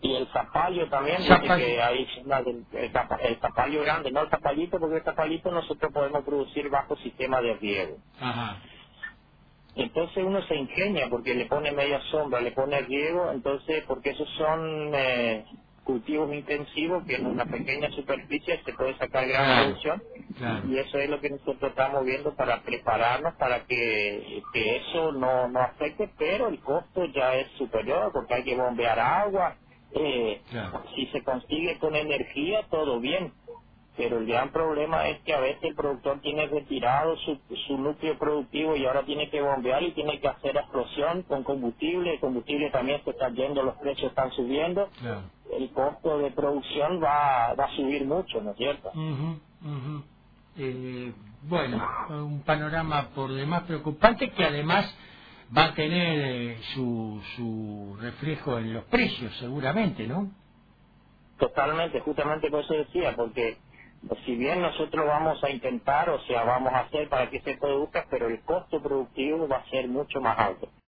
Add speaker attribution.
Speaker 1: Y el zapallo también, dice
Speaker 2: Zapallo.
Speaker 1: que hay el zapallo grande, no el zapallito, porque el zapallito nosotros podemos producir bajo sistema de riego.
Speaker 2: Ajá.
Speaker 1: Entonces uno se ingenia porque le pone media sombra, le pone riego, entonces porque esos son cultivos intensivos que en una pequeña superficie se puede sacar gran
Speaker 2: Claro,
Speaker 1: producción,
Speaker 2: claro.
Speaker 1: y eso es lo que nosotros estamos viendo para prepararnos para que eso no afecte, pero el costo ya es superior porque hay que bombear agua.
Speaker 2: Claro.
Speaker 1: Si se consigue con energía, todo bien, pero el gran problema es que a veces el productor tiene retirado su núcleo productivo y ahora tiene que bombear y tiene que hacer explosión con combustible. El combustible también se está yendo, los precios están subiendo.
Speaker 2: Claro.
Speaker 1: El costo de producción va a subir mucho, ¿no es cierto?
Speaker 2: Ujú, ujú. Bueno, un panorama por demás preocupante que además va a tener su reflejo en los precios, seguramente, ¿no?
Speaker 1: Totalmente, justamente por eso decía, porque si bien nosotros vamos a intentar, o sea, vamos a hacer para que se produzca, pero el costo productivo va a ser mucho más alto.